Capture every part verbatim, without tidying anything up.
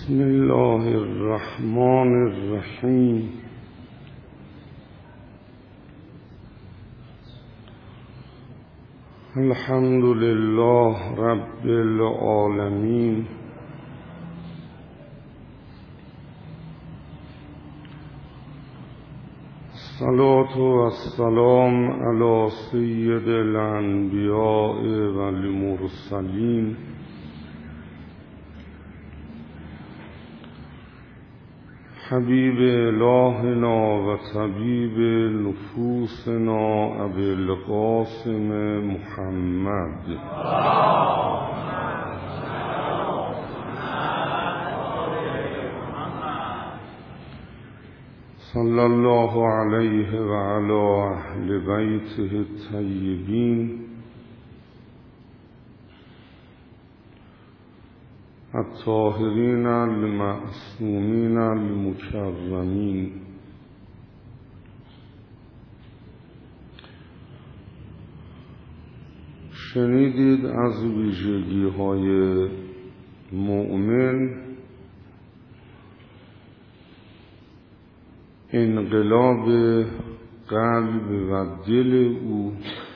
بسم الله الرحمن الرحیم. الحمد لله رب العالمین. الصلاة والسلام علی سید الانبیاء والمرسلین حبیب الهنا و طبیب نفوسنا ابی القاسم محمد صلی الله علیه و علی اهل بیته الطیبین الطاهرین المعصومین المکرمین. شنیدید از ویژگی های مؤمن انقلاب قلب و دل او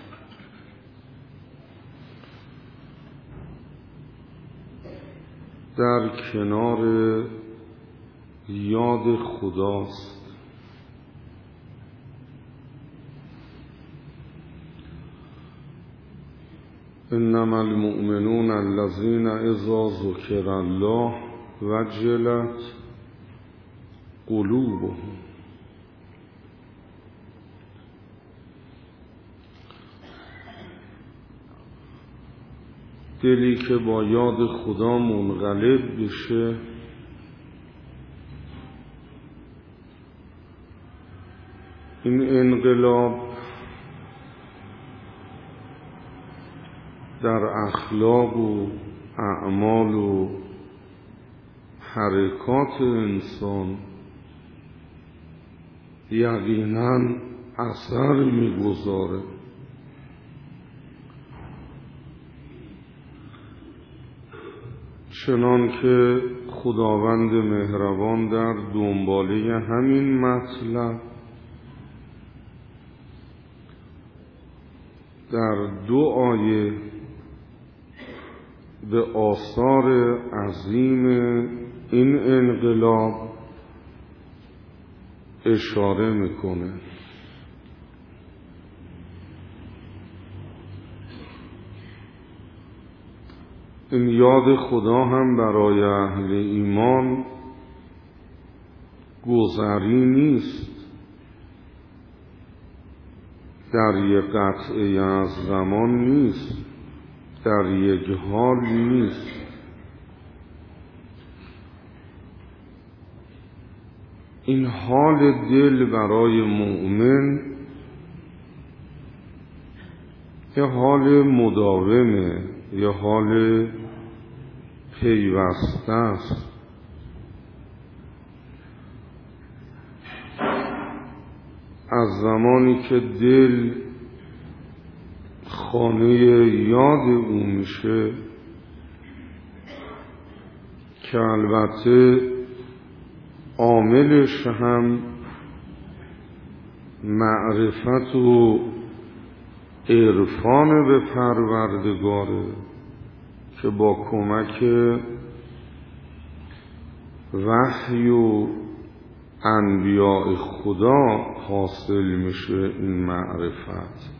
در کنار یاد خداست. انما المؤمنون الذین اذا ذکر الله وجلت قلوبهم. دلی که با یاد خدا منقلب بشه این انقلاب در اخلاق و اعمال و حرکات انسان یقیناً اثر می‌گذاره. چنان که خداوند مهربان در دنباله همین مطلب در دو آیه به آثار عظیم این انقلاب اشاره میکنه. این یاد خدا هم برای اهل ایمان گذری نیست، در یک قطعه از زمان نیست، در یک حال نیست. این حال دل برای مؤمن یه حال مداومه، یه حال پیوسته است. از زمانی که دل خانه یاد او میشه که البته عاملش هم معرفت و عرفان به پروردگاره که با کمک وحی و انبیاء خدا حاصل میشه این معرفت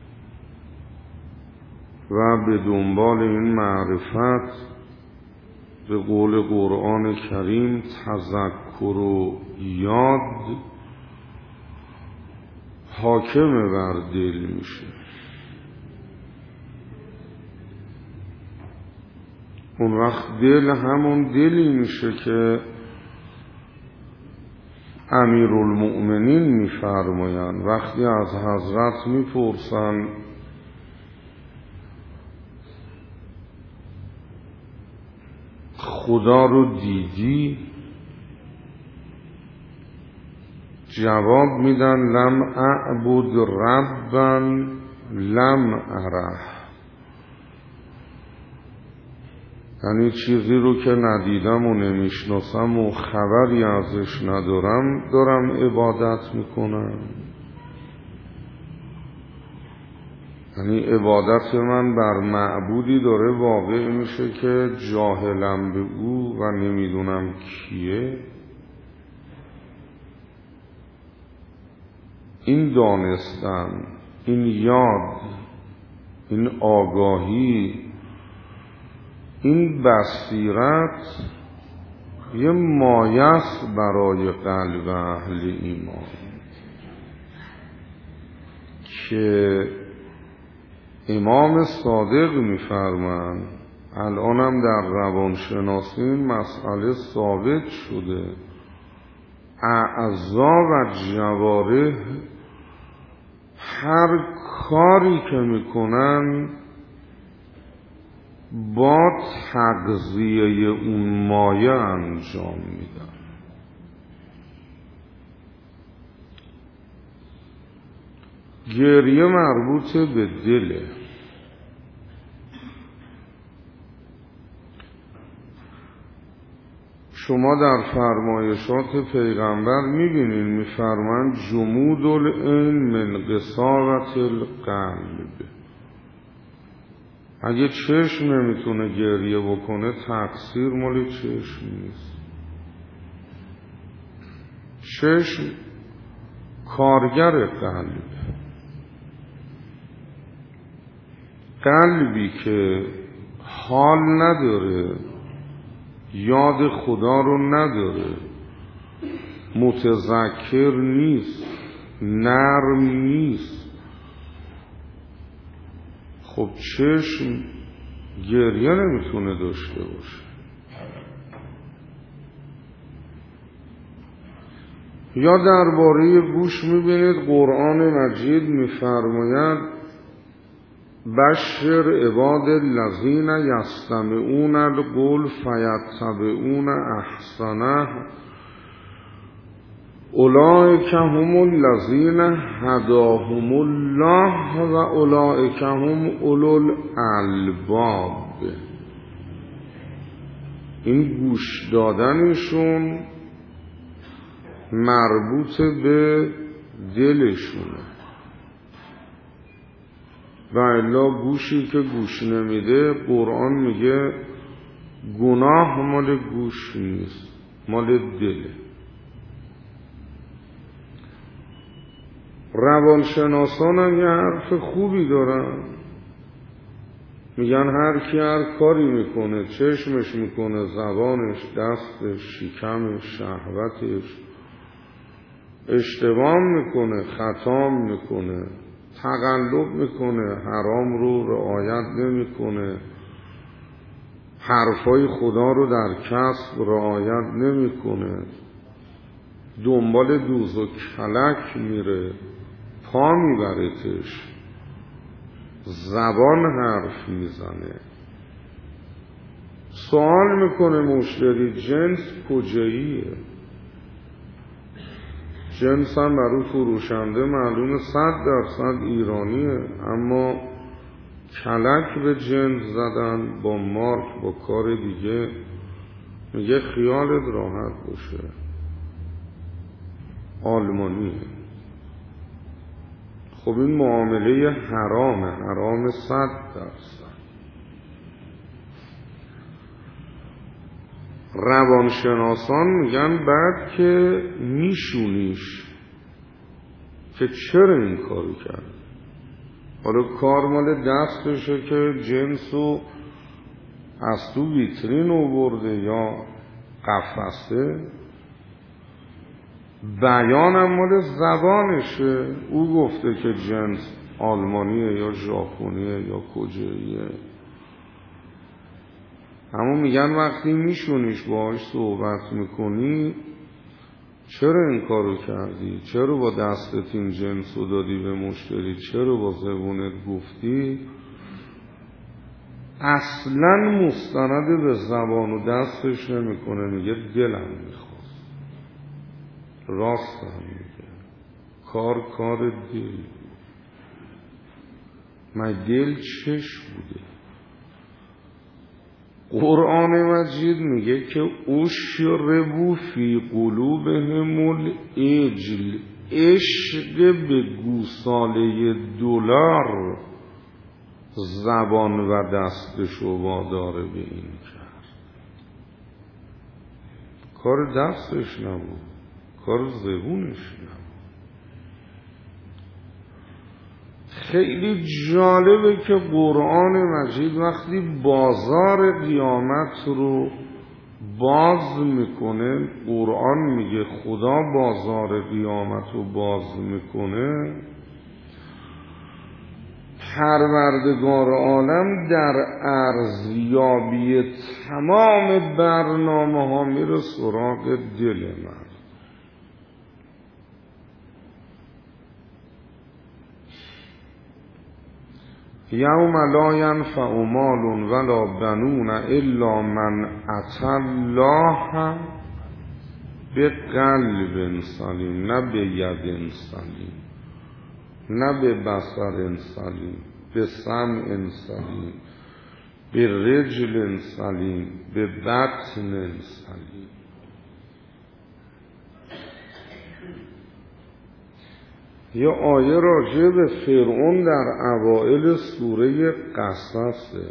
و به دنبال این معرفت به قول قرآن کریم تذکر و یاد حاکم بر دل میشه. اون وقت دل همون دلی میشه که امیرالمؤمنین میفرمایند وقتی از حضرت میپرسن خدا رو دیدی؟ جواب میدن لم اعبد ربا لم اره. یعنی چیزی رو که ندیدم و نمیشناسم و خبری ازش ندارم دارم عبادت میکنم. یعنی عبادت من بر معبودی داره واقع میشه که جاهلم به او و نمیدونم کیه. این دانستن، این یاد، این آگاهی، این بصیرت یه مایه برای قلب اهل ایمان که امام صادق می‌فرمایند الانم در روانشناسی این مسئله ثابت شده، اعضا و جوارح هر کاری که میکنن با تغذیه اون مایه انجام میدن. گریه مربوط به دله. شما در فرمایشات پیغمبر میبینید میفرمایند جمود العین من قساوت القلب. اگه چشم نمیتونه گریه بکنه تقصیر مال چشم نیست. چشم کارگر قلب. قلبی که حال نداره، یاد خدا رو نداره، متذکر نیست، نرم نیست، خب چشم گریه نمیتونه داشته باشه. یا درباره گوش میبینید قرآن مجید میفرماید بشر عباد الذین یستمعون القول فیتبعون احسنه اولئک هم الذین هداهم الله و اولئک هم اولو الالباب. این گوش دادنشون مربوط به دلشونه و الا گوشی که گوش نمیده قرآن میگه گناه مال گوش نیست، مال دله. روانشناسان هم یه حرف خوبی دارن، میگن هر کی هر کاری میکنه، چشمش میکنه، زبانش، دستش، شکمش، شهوتش، اشتباه میکنه، خطا میکنه، تقلب میکنه، حرام رو رعایت نمیکنه، حرفای خدا رو در کسب رعایت نمیکنه، دنبال دوز و کلک میره، پا میبرتش، زبان حرف میزنه، سوال میکنه مشتری جنس کجاییه، جنس هم برای فروشنده معلومه صد درصد ایرانیه، اما کلک به جنس زدن با مارک با کار دیگه، میگه خیالت راحت باشه آلمانیه. خب این معامله حرامه، حرام صد درصد. روانشناسان میگن بعد که میشونیش که چرا این کارو کرد، حالا کار مال دستشه که جنسو از تو ویترین آورده یا قفسه، بیانم مال زبانشه، او گفته که جنس آلمانیه یا ژاپنیه یا کجاییه. اما میگن وقتی میشونیش باهاش صحبت میکنی چرا این کارو کردی، چرا با دستت این جنسو دادی به مشتری، چرا با زبونت گفتی، اصلا مستند به زبان و دستش نمیکنه، میگه دلم میخواست. راست هم میگه، کار کار دل بود. من دل چش بوده، قرآن مجید میگه که اشربوا فی قلوبهم العجل، عشق به گوساله دلار زبان و دستشو واداره به این کرد. کار دستش نبود، کار زبونش نبود. خیلی جالبه که قرآن مجید وقتی بازار قیامت رو باز میکنه، قرآن میگه خدا بازار قیامت رو باز میکنه، پروردگار عالم در ارزیابی تمام برنامه ها میره سراغ دل من. یوم لا ینفع مال ولا بنون الا من اتى الله بقلب سلیم، نه به ید سلیم، نه به بصر سلیم، به سمع سلیم، به رجل سلیم، به بطن سلیم. یه آیه راجع به فرعون در اوائل سوره قصصه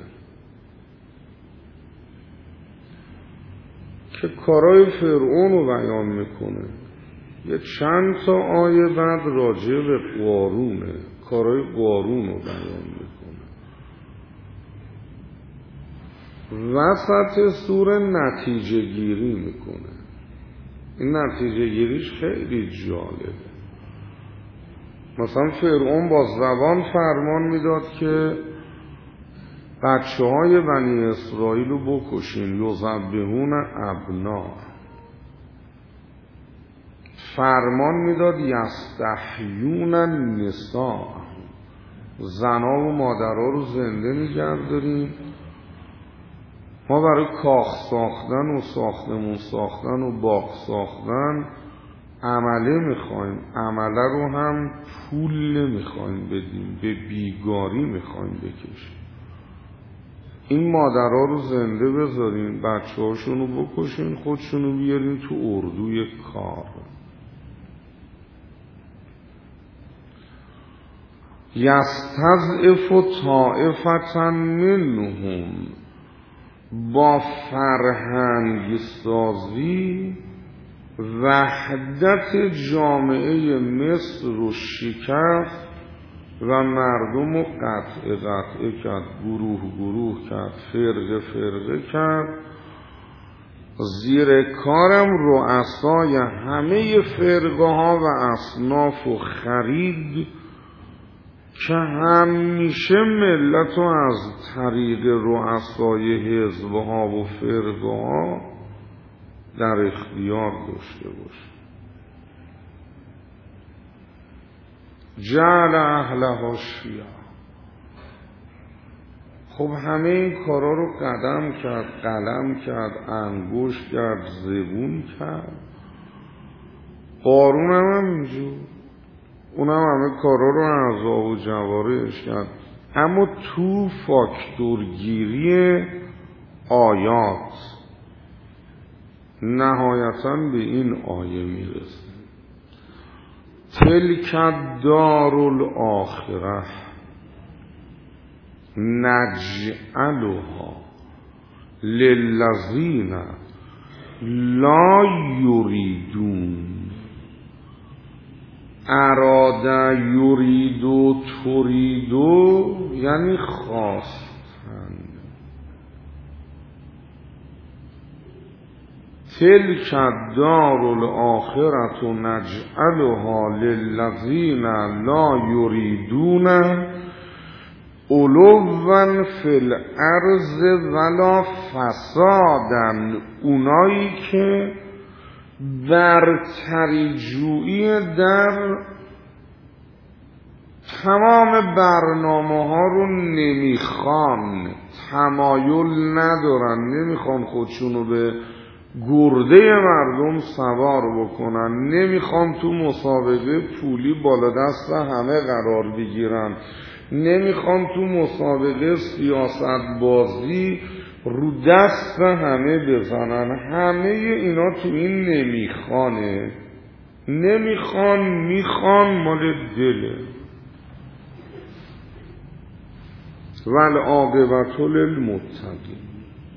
که کارای فرعون رو بیان میکنه. یه چند تا آیه بعد راجع به قارونه، کارای قارون رو بیان میکنه. وسط سوره نتیجه گیری میکنه. این نتیجه گیریش خیلی جالبه. مثلا فرعون با زبان فرمان میداد که بچه های بنی اسرائیل رو بکشین، یذبحون ابنا. فرمان میداد یستحیون النساء، زنا و مادرها رو زنده نگه داریم. ما برای کاخ ساختن و ساختمون ساختن و باغ ساختن عمله میخوایم، عمله رو هم پول نمیخوایم بدیم، به بیگاری میخوایم بکشیم. این مادرها رو زنده بذارین، بچه هاشون رو بکشین، خودشون رو بیارین تو اردوی کار. یستضعف طائفة منهم، با فرهنگ سازی وحدت جامعه مصر رو شکست و مردم رو قطع قطع کرد، گروه گروه کرد، فرقه فرقه کرد. زیر کارم رؤسای همه فرقه ها و اصناف و خرید که همیشه ملت رو از طریق رؤسای حزبها و فرقه ها در اختیار داشته باشه. جعل اهلها شیعا. خب همه این کارا رو قدم کرد، قلم کرد، انگشت کرد، زبون کرد. قارون هم همینجور، اونم همه کارا رو اعضا و جوارحش کرد. اما تو فاکتورگیری آیات نهایتاً به این آیه میرسه: تلک الدار الاخره نجعلها للذین لا یریدون. اراد یریدو تریدو یعنی خواستن. تلک الدار الاخرة نجعلها للذین لا یریدون علوا فی الارض ولا فسادا. اونایی که برتری جویی در تمام برنامه ها رو نمیخوان، تمایل ندارن، نمیخوان خودشونو به گرده مردم سوار بکنن، نمیخوان تو مسابقه پولی بالا دست همه قرار بگیرن، نمیخوان تو مسابقه سیاست بازی رو دست همه بزنن. همه اینا تو این نمیخوانه، نمیخوان، میخوان، مال دله. والعاقبة للمتقین.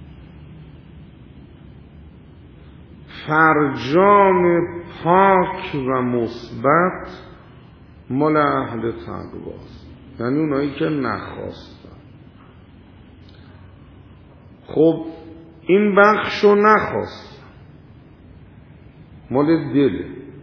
فرجام پاک و مثبت مال اهل تقواست، یعنی اونایی که نخواستن. خب این بخشو نخواست، مال دله.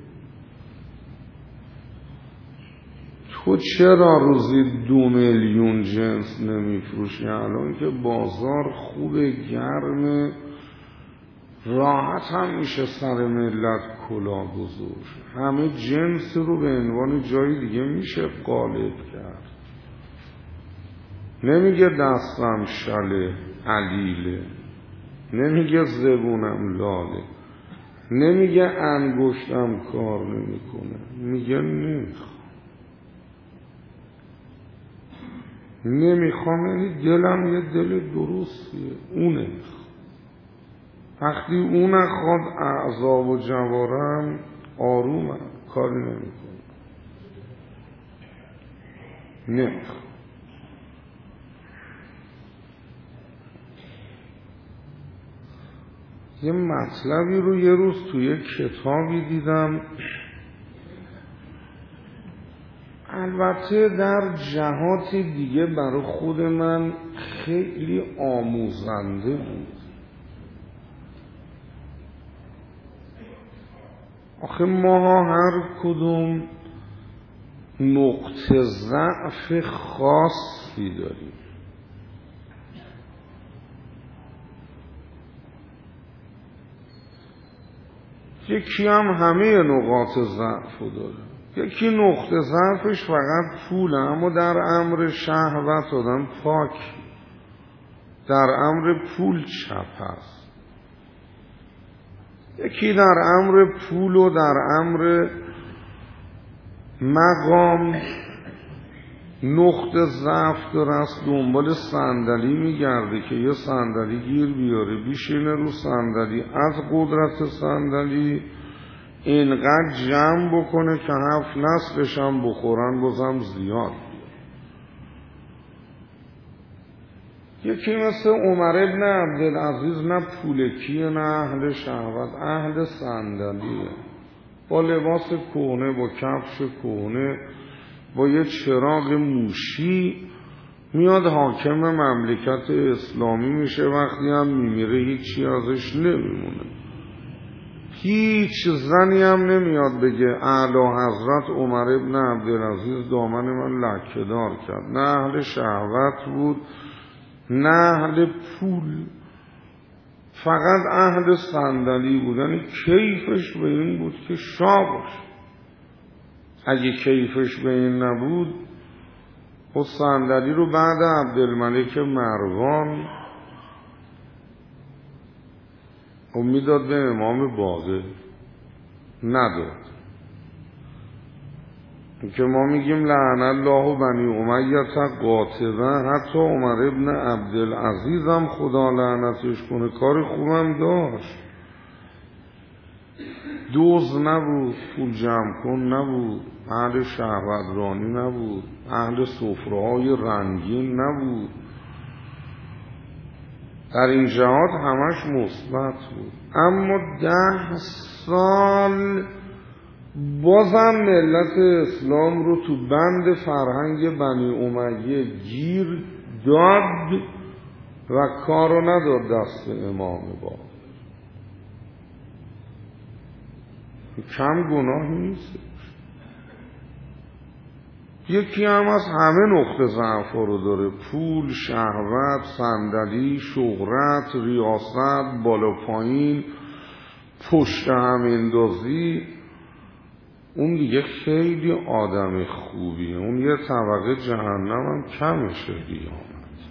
تو چرا روزی دو میلیون جنس نمیفروشی؟ الان که بازار خوبه، گرمه، راحت هم میشه سر ملت کلاه گذاشت. همه جنس رو به عنوان جای دیگه میشه غالب کرد. نمیگه دستم شله علیله، نمیگه زبونم لاله، نمیگه انگشتم کار نمیکنه، میگه نمیخوام. نمیخوام یعنی دلم یه دل درستیه، اونه میخوام. وقتی اون نخواد اعضا و جوارم آرومم، کاری نمیکنه، نمیخوام. یه مطلبی رو یه روز توی کتابی دیدم، البته در جهات دیگه برای خود من خیلی آموزنده بود. آخه ما هر کدوم نقطه ضعف خاصی داریم. یکی هم همه نقاط ضعف داره. یکی نقطه ضعفش فقط پوله، اما در امر شهوت آدم پاک، در امر پول چپ هست. یکی در امر پول و در امر مقام نقطه ضعف داره، است دنبال صندلی میگرده که یه صندلی گیر بیاره، بیشینه رو صندلی، از قدرت صندلی اینقدر جمع بکنه که هفت نسلش هم بخورن بازم زیاد. یکی مثل عمر ابن عبدالعزیز نه پولکیه نه اهل شهوت، اهل صندلیه، با لباس کهنه، با کفش کهنه، با یه چراغ موشی میاد حاکم مملکت اسلامی میشه. وقتی هم میمیره هیچی ازش نمیمونه. هیچ زنی هم نمیاد بگه اعلی حضرت عمر ابن عبدالعزیز دامن من لکه دار کرد. نه اهل شهوت بود نه اهل پول، فقط اهل صندلی بود. یعنی کیفش به این بود که شاه باشه. اگه کیفش به این نبود خب صندلی رو بعد عبدالملک مروان خب میداد به امام باقر، نداد. که ما میگیم لعن الله بنی امیه قاطبه، حتی عمر ابن عبدالعزیز هم خدا لعنتش کنه کار خوبم داشت. دوز نبود، پول جمع کن نبود، اهل شهوت رانی نبود، اهل سفره‌های رنگین نبود. در این جهات همش مثبت بود. اما ده سال بازم ملت اسلام رو تو بند فرهنگ بنی امیه گیر داد و کارو نداد دست امام باقر. کم گناه نیست. یکی هم از همه نقطه ضعف رو داره، پول، شهوت، صندلی، شهرت، ریاست، بالا پایین، پشت هم اندازی. اون دیگه خیلی آدم خوبیه، اون یه طبقه جهنم هم کمشه قیامت.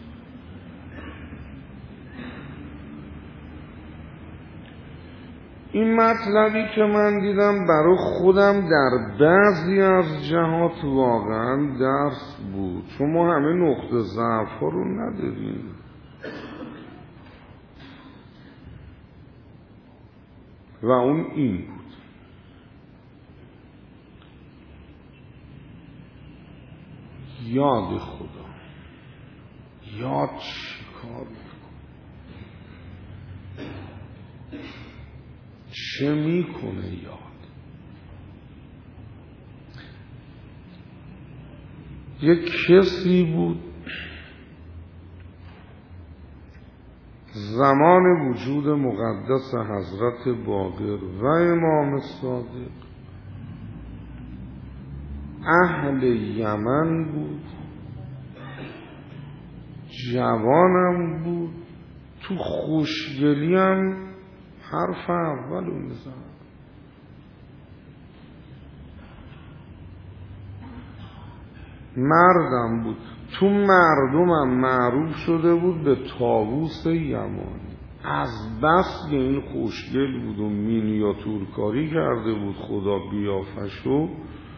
این مطلبی که من دیدم برای خودم در بعضی از جهات واقعا درس بود، چون ما همه نقطه ضعف ها رو نداریم. و اون این بود: یاد خدا. یاد چیکار میکنه؟ چه میکنه یاد؟ یک کسی بود زمان وجود مقدس حضرت باقر و امام صادق، اهل یمن بود، جوانم بود، تو خوشگلی هم حرف اولو میزن. مردم بود، تو مردمم معروف شده بود به طاووس یمانی. از بس که این خوشگل بود و مینیاتور کاری کرده بود خدا بیافشو،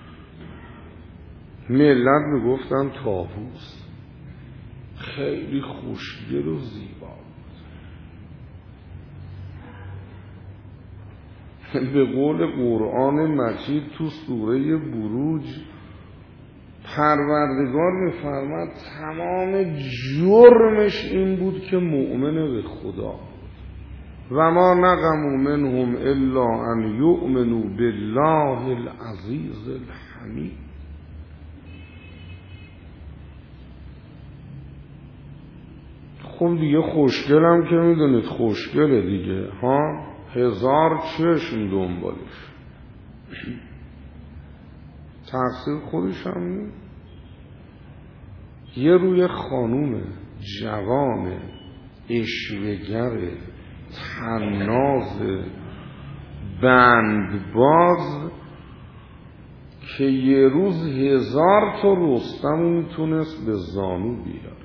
ملت میگفتن طاووس. خیلی خوشگل و زیبا بود. به قول قرآن مجید تو سوره بروج پروردگار میفرماد تمام جرمش این بود که مؤمن به خدا بود. و ما نقموا منهم الا ان یؤمنوا بالله العزیز الحمید. خب دیگه خوشگلم که میدونید خوشگله دیگه ها، هزار چشم دنبالش، تقصیر خودش هم نیست. یه روی خانوم جوان عشوه‌گر طناز بندباز که یه روز هزار تا رستم میتونست به زانو بیاره.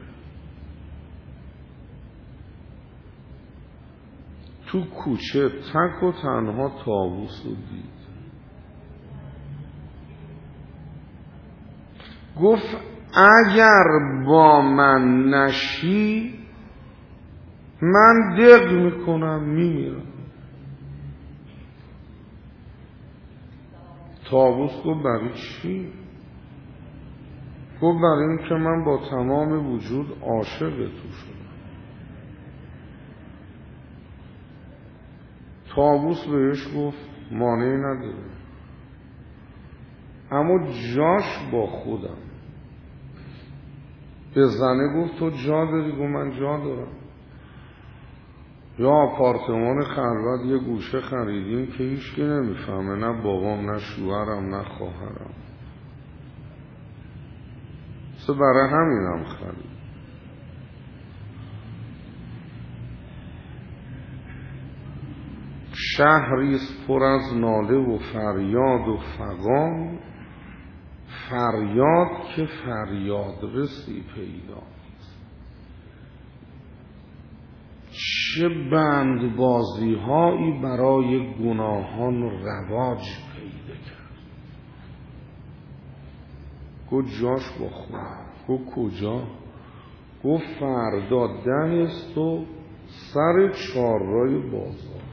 تو کوچه تک و تنها طاووس رو دید. گفت اگر با من نشی من دق میکنم میمیرم. طاووس گفت برای چی؟ گفت برای این که من با تمام وجود عاشق تو شدم. طاووس بهش گفت مانعی نداره، اما جاش با خودم. به زنه گفت تو جا داری؟ گفت من جا دارم. یا آپارتمان خلوت یه گوشه خریدیم که هیچ کی نمیفهمه، نه بابام نه شوهرم نه خواهرم. سه برای همینم خرید. شهریست پر از ناله و فریاد و فغان، فریاد که فریاد رسی پیداست. چه بندبازی هایی برای گناهان رواج پیدا کرد. گفت جاش با خود. گفت کجا؟ گفت فردا ده است و سر چهارراه بازار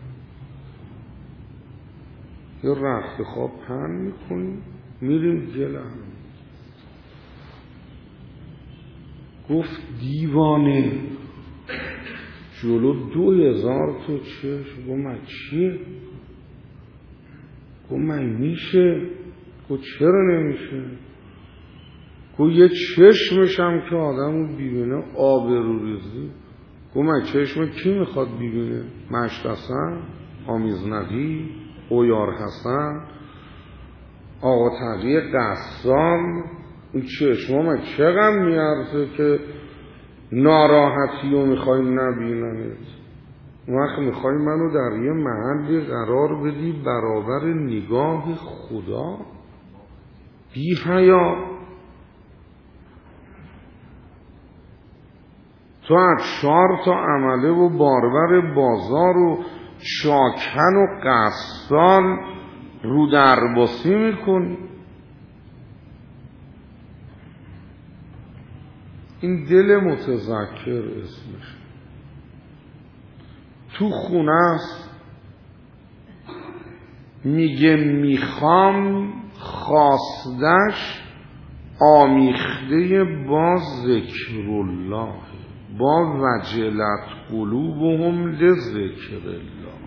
یه رخت خواب پهن میکنیم میریم گلم. گفت دیوانه، جلو دو هزار تو چشم. گفت من چیه؟ گفت من میشه؟ گفت چرا نمیشه؟ گفت یه چشمشم که آدمو بیبینه آبروریزی. گفت من چشم کی میخواد بیبینه؟ مشت حسن، آمیز ندی، اویار حسن، آقا تقی قصال؟ این چشما من چقدر میارزه که ناراحتی رو میخوای نبیننت؟ وقت میخوای منو در یه محلی قرار بدی برابر نگاه خدا؟ بی حیا. تو از چهار تا عمله و باربر بازار و چاکن و قصال رو درباسی میکنی. این دل متذکر اسمش. تو خونه است میگه میخوام خواستش آمیخته با ذکر الله، با وجلت قلوبهم لذکر الله.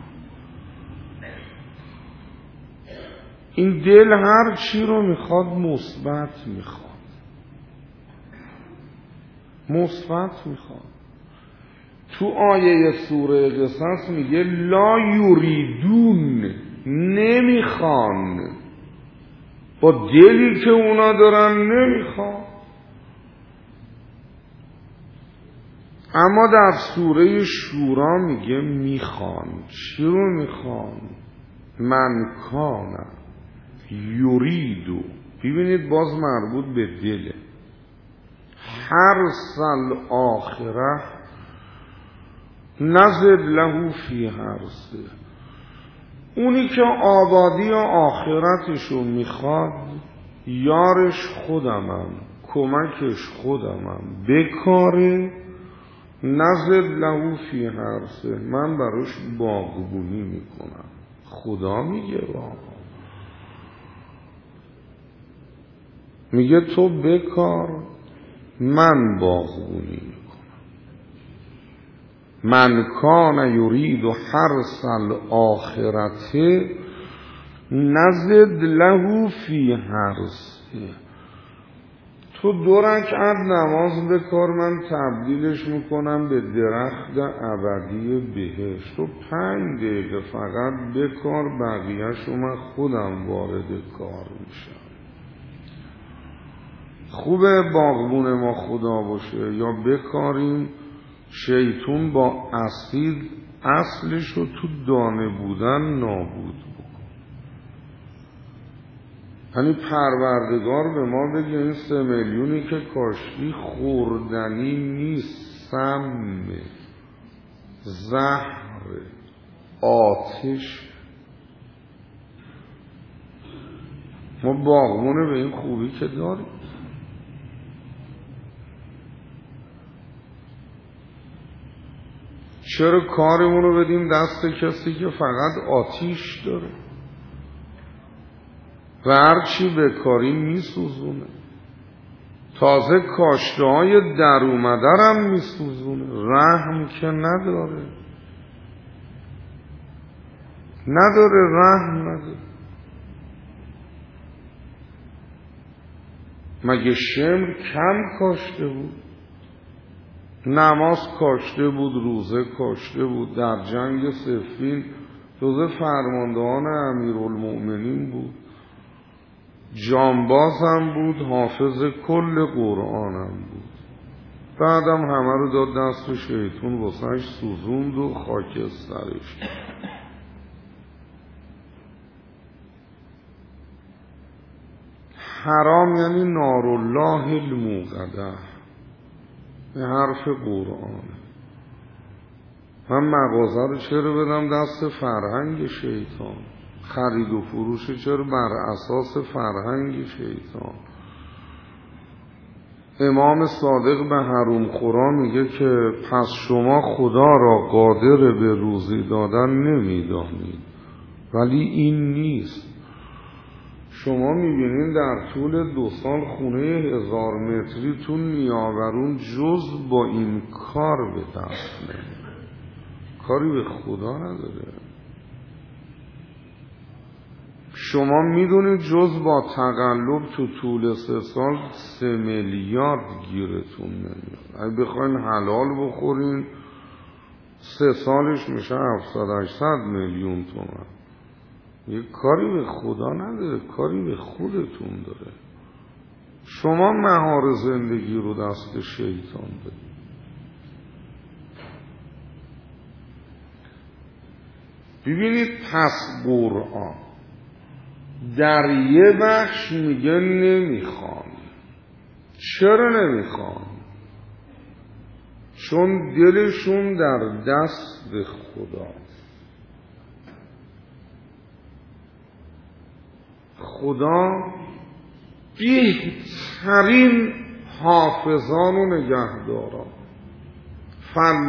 این دل هر چی رو میخواد مثبت میخواد، مثبت میخواد. تو آیه سوره قصص میگه لا یریدون، نمیخوان، با دلی که اونا دارن نمیخوان. اما در سوره شورا میگه میخوان. چی رو میخوان؟ من کان یریدو، ببینید باز مربوط به دله، حرث الاخره نزد له فی حرثه. اونی که آبادی و آخرتشو میخواد، یارش خودمم، کمکش خودمم، بکاره، نزد له فی حرثه، من براش باغبونی میکنم. خدا میگه بابا، میگه تو بکار، من باغبونی میکنم. من کان یرید حرث الاخرته نزد له فی حرثه. تو دو رکعت نماز بکار، من تبدیلش میکنم به درخت ابدی بهشت. تو پنج دقیقه فقط بکار، بقیه‌شو من خودم وارد کار میشم. خوبه باغبون ما خدا باشه، یا بکاریم شیطون با اسید اصلشو تو دانه بودن نابود بکن. یعنی پروردگار به ما بگه این سه میلیونی که کاشتی خوردنی نیست، سم، زهر، آتش. ما باغبونه به این خوبی که داریم. چرا کارمون رو بدیم دست کسی که فقط آتیش داره و هر چی بکاریم میسوزونه؟ تازه کاشته های در اومده هم میسوزونه. رحم که نداره، نداره رحم نداره. مگه شمر کم کاشته بود؟ نماز کاشته بود، روزه کاشته بود، در جنگ صفین جزو فرماندهان امیرالمؤمنین بود، جانباز هم بود، حافظ کل قرآن هم بود. بعدم همه رو داد دست شیطون، واسهش سوزوند و خاکسترش. حرام یعنی نارالله الموقده، به حرف قرآن. من مغازه رو چرا بدم دست فرهنگ شیطان؟ خرید و فروش چرا بر اساس فرهنگ شیطان؟ امام صادق به حروم خورا میگه که پس شما خدا را قادر به روزی دادن نمیدانید، ولی این نیست. شما میبینین در طول دو سال خونه هزار متری تو نیاورون جز با این کار به دست نمیاره، کاری به خدا نداره. شما میدونید جز با تقلب تو طول سه سال سه میلیارد گیرتون نمیاد. اگه بخواین حلال بخورین سه سالش میشه هفتصد هشتصد میلیون تومان. یه کاری به خدا نداره، کاری به خودتون داره. شما مهار زندگی رو دست شیطان بدید. ببینید پس قرآن در یه بخش میگه نمیخوان. چرا نمیخوان؟ چون دلشون در دست خداست. خدا بهترین حافظان و نگهداران،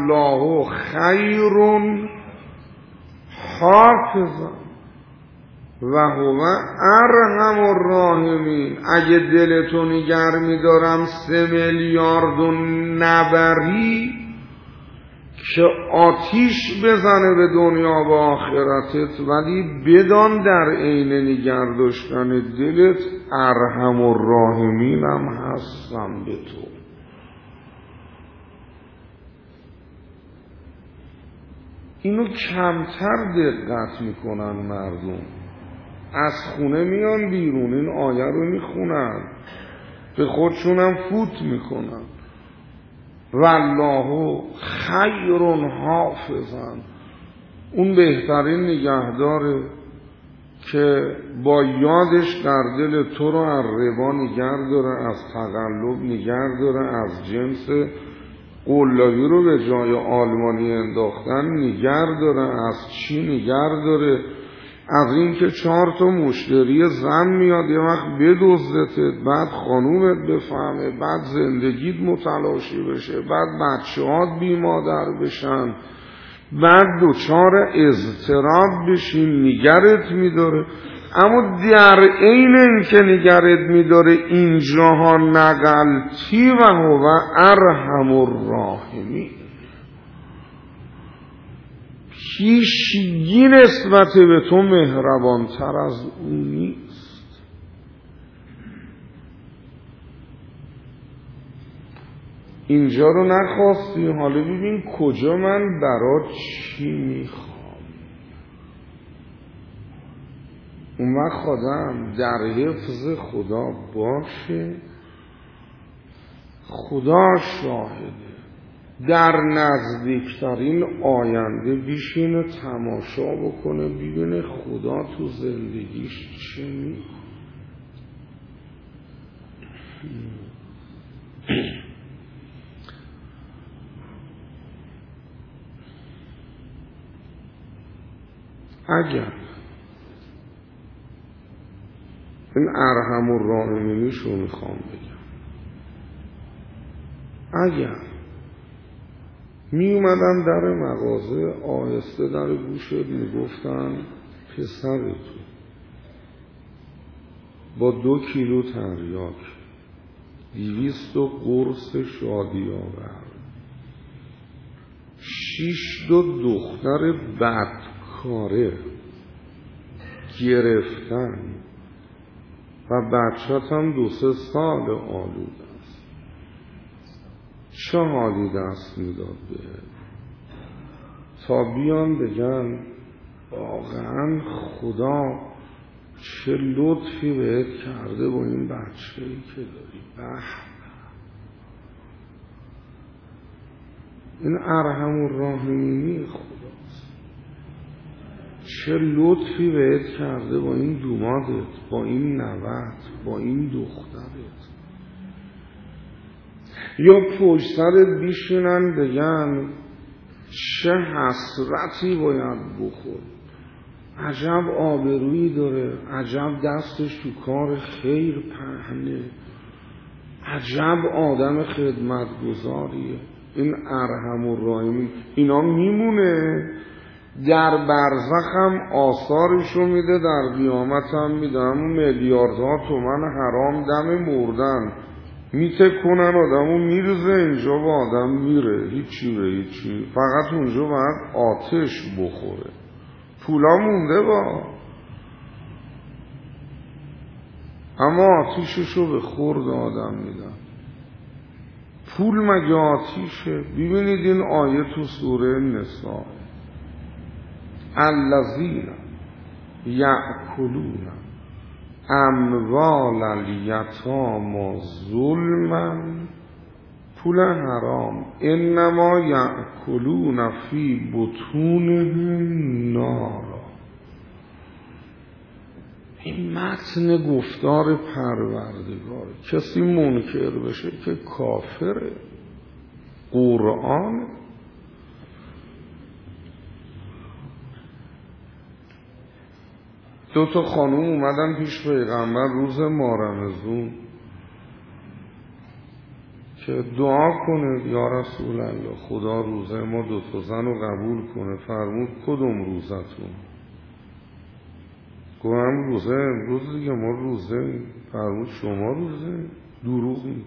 فالله خیر حافظا. و هو ارحم الراحمین. اگه دلتو نگر میدارم سه میلیارد و نبری که آتیش بزنه به دنیا و آخرتت، ولی بدان در عین نگر داشتن دلت ارحم الراحمینم هستم به تو. اینو کمتر دقت میکنن مردم. از خونه میان بیرون این آیه رو میخونن، به خودشونم فوت میکنن. والله خیر حافظا، اون بهترین نگهداره که با یادش در دل تو رو از ربا نگر داره، از تقلب نگر داره، از جنس قلابی رو به جای آلمانی انداختن نگر داره، از چی نگر داره؟ از این که چهار تا مشتری زن میاد یه وقت بدزدتت، بعد خانومت بفهمه، بعد زندگیت متلاشی بشه، بعد بچه‌هات بی مادر بشن، بعد دوچار اضطراب بشین، نگرت میداره. اما در عین این که نگرت میداره اینجاها نقلتی و هو ارحم الراحمین، هیچی نسبت به تو مهربانتر از اون نیست. اینجا رو نخواستی، حالا ببین کجا من برات چی میخوام. اون وقت خودم در حفظ خدا باشه، خدا شاهده، در نزدیکترین آینده بیشینه تماشا بکنه ببینه خدا تو زندگیش چه میکنه. اگر این ارحم الراحمینیشو میخوام بگم، اگر می اومدن در مغازه آهسته در گوشت میگفتن پسر تو با دو کیلو تریاک دویست و قرص شادی آور شیش دو دختر بدکاره گرفتن و بچه‌ت هم دو سه سال آلود است، چه حالی دست میداد به تا بیان بگن واقعا خدا چه لطفی بهت کرده با این بچه‌ای که داری. به این ارحم الراحمینی خداست. چه لطفی بهت کرده با این دومادت، با این نوت، با این دخترت. یا پشت سرت بیشینن بگن چه حسرتی باید بخور، عجب آبرویی داره، عجب دستش تو کار خیر پهنه، عجب آدم خدمتگزاریه. این ارحم الراحمین اینا میمونه، در برزخ هم آثارشو میده، در قیامت هم میده. همون میلیاردها تومن حرام دم مردن میتکنن آدمو میرزه اینجا و آدم میره، هیچی به هیچی، فقط اونجا باید آتش بخوره، پولا مونده با، اما آتیششو به خورد آدم میدن. پول مگه آتیشه؟ ببینید این آیه تو سوره نساء، الذین یأکلون اموال الیتامی ظلما، پول حرام، انما یأکلون فی بطونهم نارا. این متن گفتار پروردگار، کسی منکر بشه که کافره. قرآن دو تا خانوم اومدن پیش پیغمبر روز مارمزون که دعا کنه یا رسول الله، خدا روزه ما دو تا زن رو قبول کنه. فرمود کدوم روزتون؟ گفتم روزه امروز دیگه، ما روزه. فرمود شما روزه؟ دروغ میگی.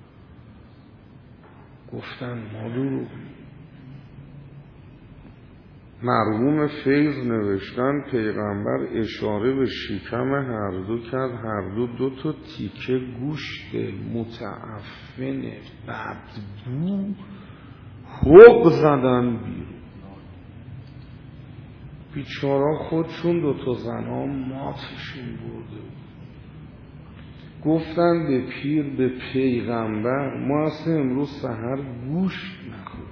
گفتن ما دروغ میگی. مرحوم فیض نوشتن پیغمبر اشاره به شکم هر دو کرد، هر دو دو تا تیکه گوشت متعفن بدبو حق زدن بیرون. بیچارا خودشون دو تا زنها ماتشون برده. گفتن به پیر به پیغمبر ما اصلا امروز سحر گوشت نخورد.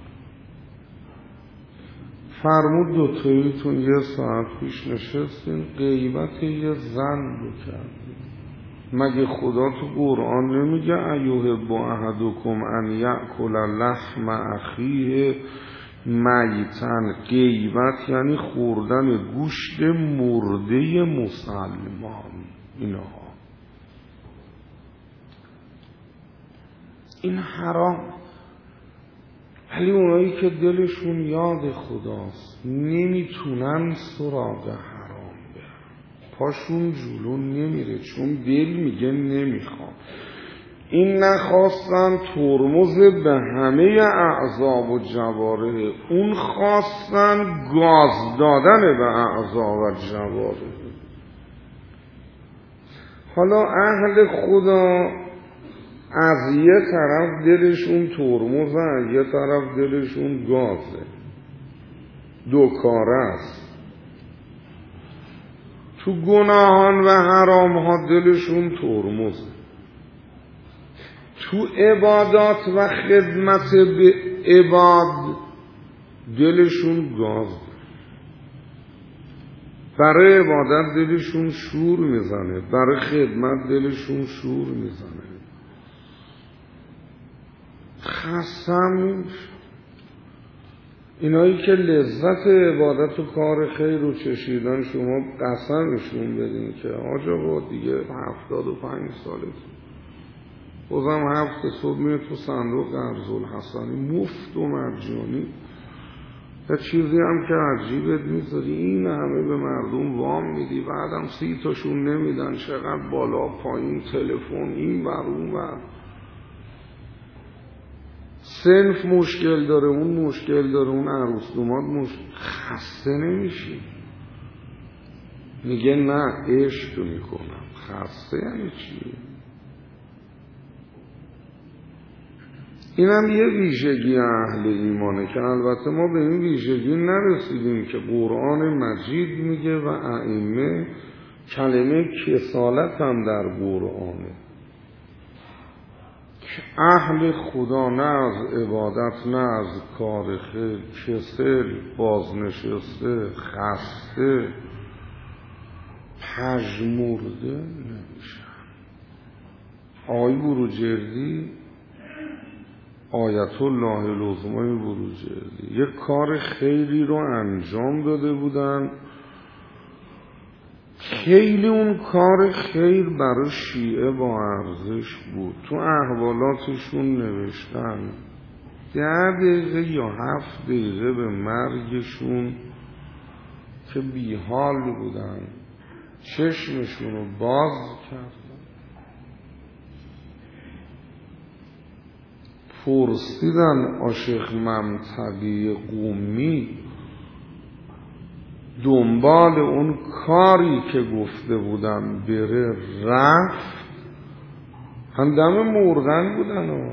فرمود دوتاییتون یه ساعت پیش نشستین غیبت یه زن رو کردین. مگه خدا تو قرآن نمیگه ایوهب احدکم ان یأکل لحم اخیه میتن؟ غیبت یعنی خوردن گوشت مرده مسلمان. اینها این حرام. ولی اونایی که دلشون یاد خداست نمیتونن سراغ حرام برن، پاشون جلو نمیره، چون دل میگه نمیخوام. این نخواستن ترمز به همه اعضا و جواره، اون خواستن گاز دادن به اعضا و جواره. حالا اهل خدا از یه طرف دلشون ترمزه، یه طرف دلشون گازه، دو کاره است. تو گناهان و حرام ها دلشون ترمزه، تو عبادات و خدمت به عباد دلشون گازه. برای عبادت دلشون شور میزنه، برای خدمت دلشون شور میزنه. خستم اینایی که لذت عبادت و کار خیر رو چشیدن، شما قسمشون بدین که آجا با دیگه هفتاد و پنج سالتون بازم هفت صبح میره تو صندوق قرض الحسنی مفت و مجانی. یه چیزی هم که عجیبت میذاری این همه به مردم وام میدی، بعدم سی تاشون نمیدن. چقدر بالا پایین تلفن این بر اون بر، صنف مشکل داره، اون مشکل داره، اون عروس دوماد مشکل. خسته نمیشی؟ میگه نه عشق میکنم. خسته یعنی چی؟ اینم یه ویژگی اهل ایمانه که البته ما به این ویژگی نرسیدیم که قرآن مجید میگه و ائمه کلمه کسالت هم در قرآنه. اهل خدا نه از عبادت نه از کار خیر، کسل، بازنشسته، خسته، پژمرده نمیشن. آقای بروجردی، آیت الله العظمای بروجردی، یک کار خیری رو انجام داده بودن. خیلی اون کار خیر برای شیعه با ارزش بود. تو احوالاتشون نوشتن ده دقیقه یا هفت دقیقه به مرگشون که بیحال بودن چشمشون رو باز کردن، پرسیدن عاشق ممتقی قومی دنبال اون کاری که گفته بودم بره رفت. همدم مردن بودن و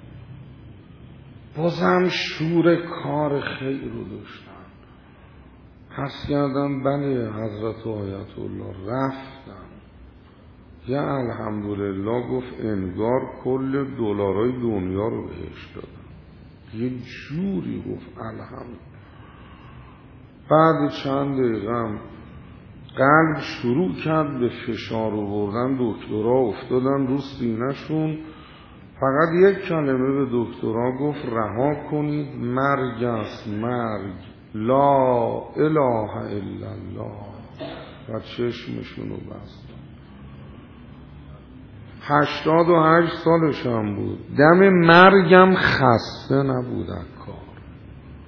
بازم شور کار خیر رو داشتن. حس کردن بله حضرت آیت الله رفتن. یا الحمدلله گفت انگار کل دلارای دنیا رو بهش دادن. یه جوری گفت الحمدلله. بعد چند دقیقه قلب شروع کرد به فشار آوردن، دکترها افتادن رو سینه‌شون. فقط یک کلمه به دکترها گفت رها کنید، مرگ است، مرگ، لا اله الا الله، و چشمشون رو بستن. هشتاد و هشت سالش هم بود. دم مرگم خسته نبود از کار.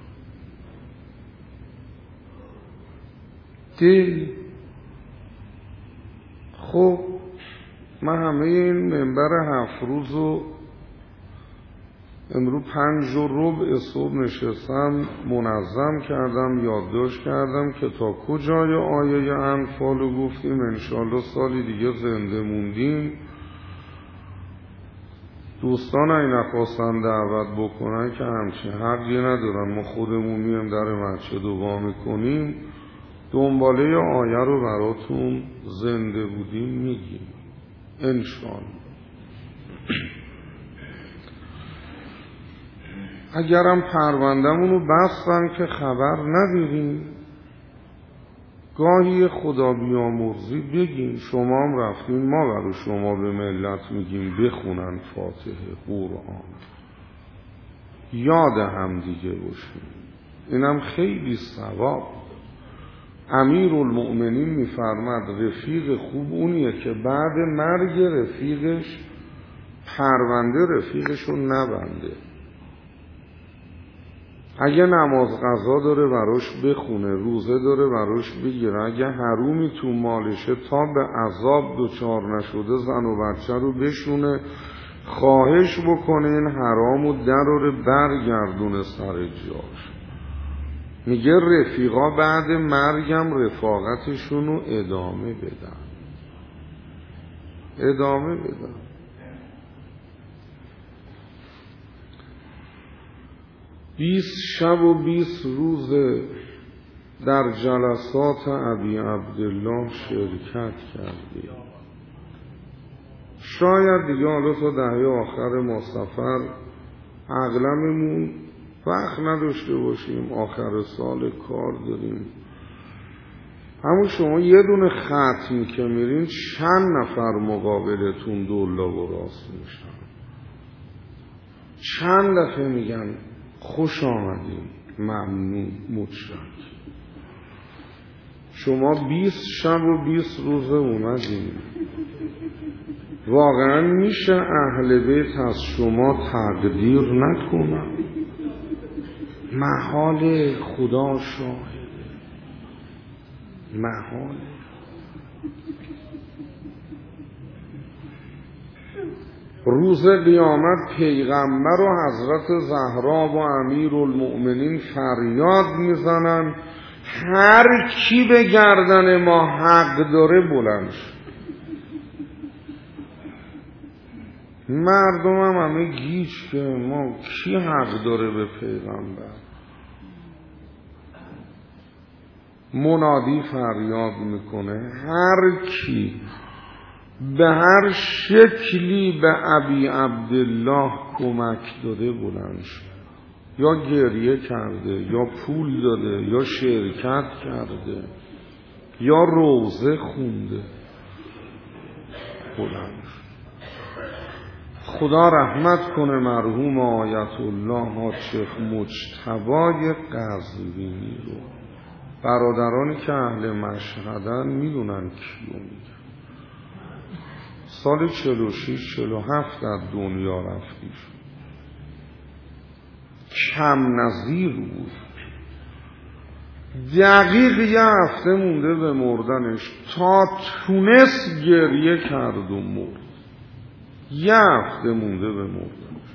دل خب من همه این منبر هفت روز رو امروز پنج و ربع صبح نشستم منظم کردم، یادداشت کردم که تا کجای آیه انفال رو گفتیم، انشالله سالی دیگه زنده موندیم. دوستان این نخواستن دعوت بکنن که همچین حقی ندارن، ما خودمون میم در مسجد و وا میکنیم، دنباله آیه رو براتون زنده بودیم میگیم انشالله. اگرم پروندمون رو بستن که خبر نداریم، گاهی خدا بیامرزی بگیم. شما هم رفتین، ما برای شما به ملت میگیم بخونن فاتحه قرآن، یاد هم دیگه باشیم، اینم خیلی ثواب. امیرالمؤمنین میفرماد رفیق خوب اونیه که بعد مرگ رفیقش پرونده رفیقشو نبنده. اگه نماز قضا داره براش بخونه، روزه داره براش بگیره، اگه حرومی تو مالشه تا به عذاب دچار نشده زن و بچه رو بشونه، خواهش بکنه این حرامو دراره برگردونه سر جاش. میگه رفیقا بعد مرگم رفاقتشون رو ادامه بدن، ادامه بدن. بیست شب و بیست روز در جلسات ابی عبدالله شرکت کردیم. شاید دیگه حالا تا دهه آخر ما سفر اغلبمون وقت نداشته باشیم، آخر سال کار داریم. همون شما یه دونه ختم که میرین چند نفر مقابلتون دولا و راست میشن، چند دفعه میگن خوش آمدیم، ممنون، متشکرم. شما بیست شب و بیست روزه اومدیم، واقعا میشه اهل بیت از شما تقدیر نکنم؟ محال، خدا شاهده، محال. روز قیامت پیغمبر و حضرت زهرا و امیرالمؤمنین فریاد میزنن هر کی به گردن ما حق داره بلند شد. مردم هم همه گیج که ما کی حق داره به پیغمبر. منادی فریاد میکنه هر کی به هر شکلی به ابی عبدالله کمک داده بلند شد، یا گریه کرده، یا پول داده، یا شرکت کرده، یا روزه خونده، بلند شد. خدا رحمت کنه مرحوم آیت الله حاج مجتبی قزوینی رو. برادرانی که اهل مشهدن میدونن کیو میگن. سال چهل و شش چهل و هفت در دنیا رفتی شد، کم نظیر بود. دقیق یه هفته مونده به مردنش، تا تونست گریه کرد و مرد. یه هفته مونده به مردنش.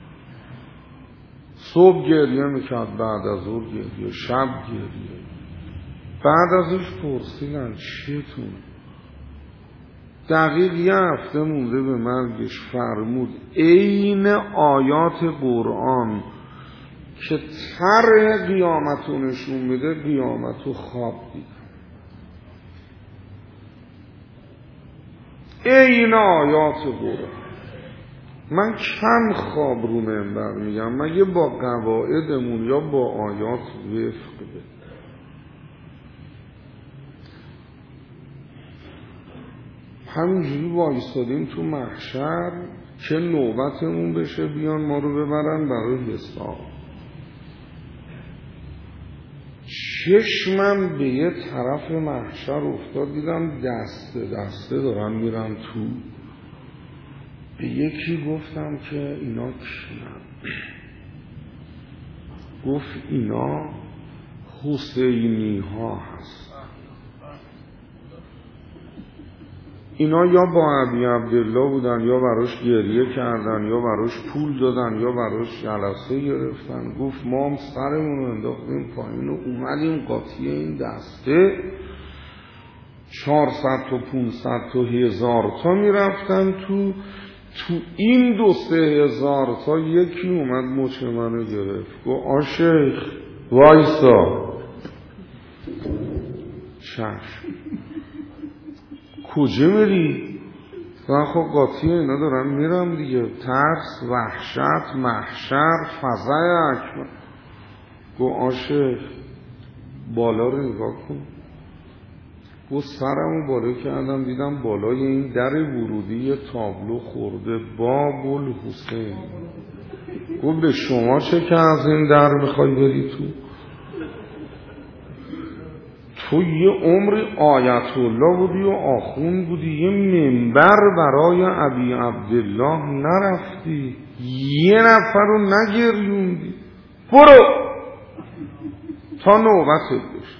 صبح گریه میکرد، بعد از ظهر گریه، شب گریه. بعد ازش پرسیدن چیتون؟ دقیق یه هفته مونده به مرگش فرمود عین آیات قرآن که طرح قیامتو نشون میده قیامتو خواب دیدم. عین آیات قرآن. من کم خواب رو منبر میگم، مگه با قواعدمون یا با آیات وفق بده. همینجوری وایستادیم تو محشر که نوبتمون بشه بیان ما رو ببرن برای حساب. چشمم به یه طرف محشر افتاد، دیدم دسته دسته دارن میرن تو. به یکی گفتم که اینا کیان؟ گفت اینا حسینی ها هست. اینا یا با ابی عبدالله بودن یا براش گریه کردن یا براش پول دادن یا براش جلسه گرفتن. گفت ما هم سرمون رو انداختیم پایین و اومدیم قاطی این دسته چهارصد تا پونصد تا هزار تا میرفتن تو تو این دو سه هزار تا یکی اومد مچ منو گرفت گفت آ شیخ وایسا. چشم. کجا میری؟ من خب قاطی اینا دارم میرم دیگه. ترس، وحشت، محشر، فزع اکبر. گفت آ شیخ بالا رو نگاه کن. گفت سرمو بالا کردم دیدم بالای این در ورودی تابلو خورده باب الحسین. گفت به شما چه که از این در میخوای بری تو؟ تو یه عمر آیت الله بودی و آخوند بودی، یه منبر برای ابی عبدالله نرفتی، یه نفر رو نگریوندی. برو تا نوبتت بشه.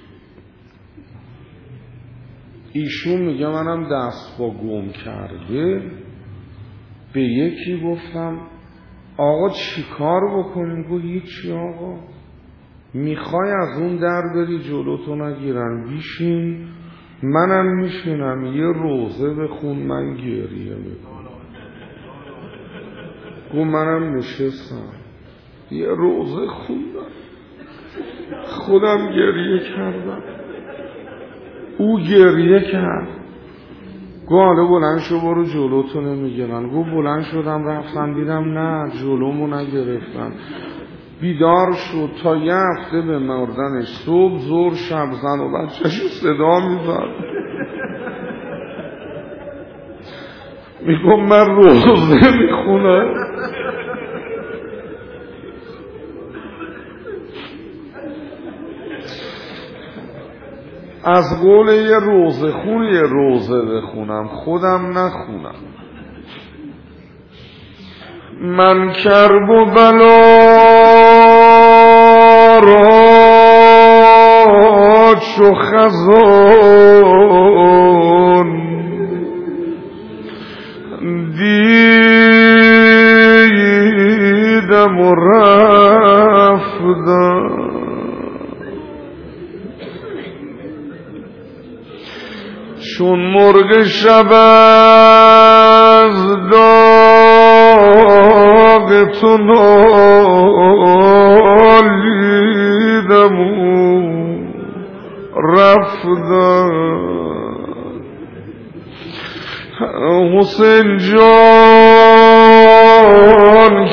ایشون میگه منم دست با گم کرده به یکی گفتم آقا چی کار بکنیم؟ گفت هیچی آقا، میخوای از اون در بری جلوتو نگیرن، بیشین منم میشینم یه روزه بخون من گریه میکنم. گفت منم نشستم یه روزه خوندم خودم گریه کردم او گریه کرد. گفت حالا بلند شو برو جلوتو نمیگیرن. گفت بلند شدم رفتم دیدم نه جلومو نگرفتن. بیدار شد تا یه هفته به مردنش صبح زور شب زن و بچه‌شو صدا میزد میگم من روزه میخونم. از قول یه روزه خون یه روزه بخونم خودم نخونم. من کرب و بلا را چو خزان دیدم و رفتم، چون مرغ شب از داغ تو نالیدم و رفتم. حسین جان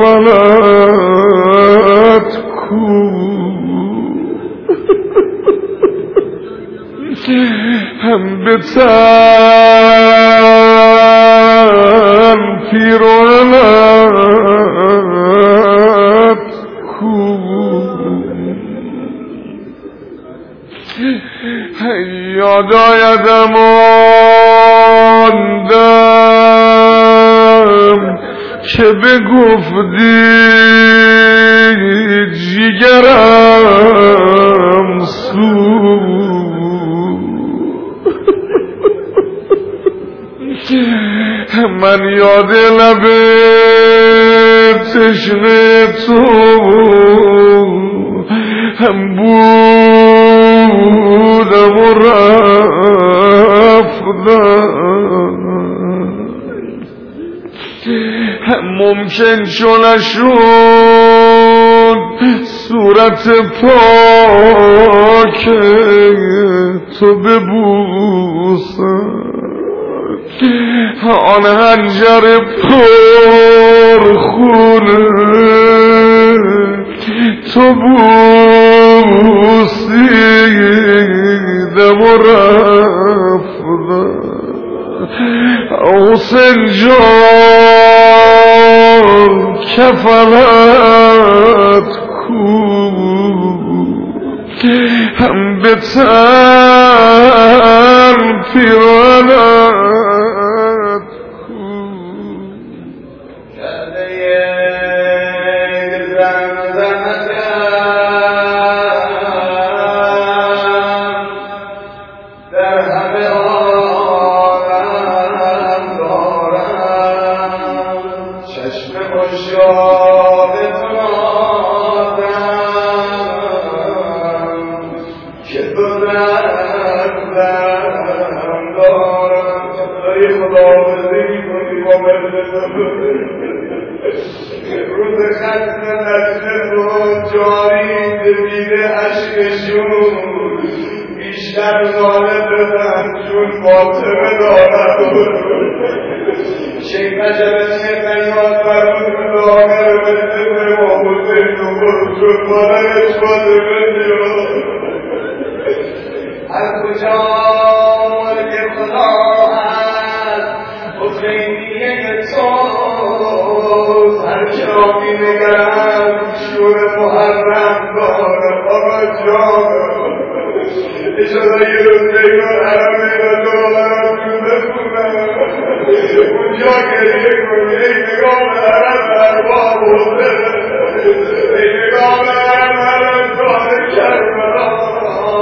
کفنت کو هم به تن پیرانت کو یاد آیدم آن دم که بگفتی جیگرم سو من یاد لب تشنه تو هم بودم و رفتم. ممکن چون نشد صورت پاک تو ببوسم، آن حنجر پر خونه تو بوسیدم و رفتم. حسین جان کفنت کو هم به تن پیرانت کو. در همه عالم روز ختم نسل رو جاری دمیده عشقشون بیشتر ناله بدن چون فاطمه دارد شیخ نجب شیخ نیاز برون داغر مثل به ما حسین و برو چون مادرش فاطمه دیاد از کجا که خدا هست حسینیه تو هر جامی نگرم شور محرم داره آقا جان اجازه یه روز بگار حرمه را دارم تو بخونم اونجا گریه کنی ای نگاه حرم ارباب حسین ای نگاه حرم حرم کار کربلا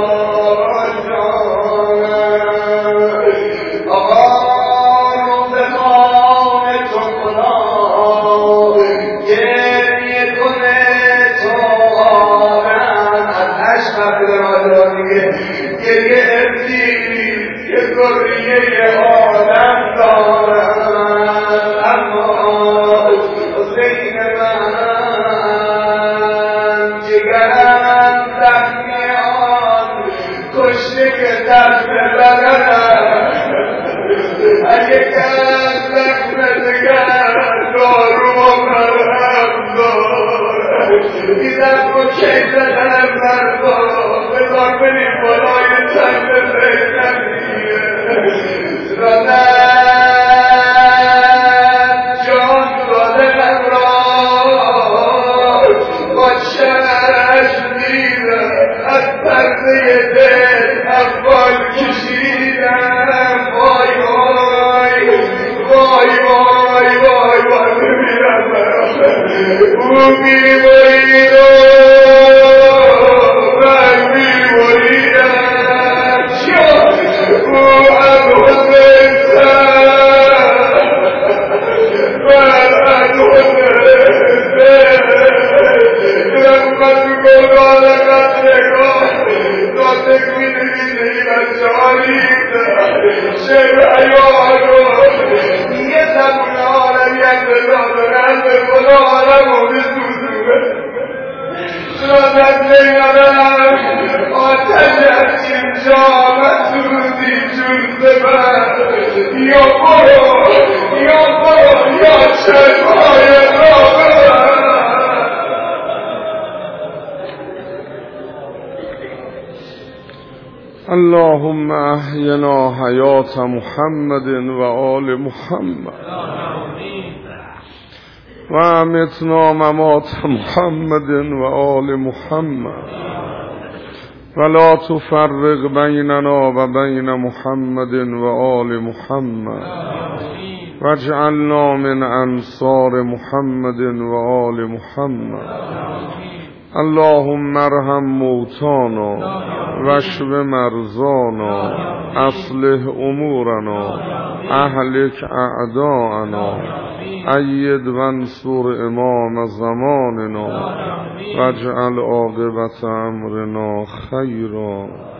اللهم احینا حیات محمد و آل محمد و امتنا ممات محمد و آل محمد ولا تفرق بیننا و بین محمد و آل محمد واجعلنا من انصار محمد و آل محمد اللهم ارحم موتانا واشف مرضانا اصلح امورنا اهلك اعداءنا اید وانصر امام زماننا واجعل عاقبت امرنا خیرا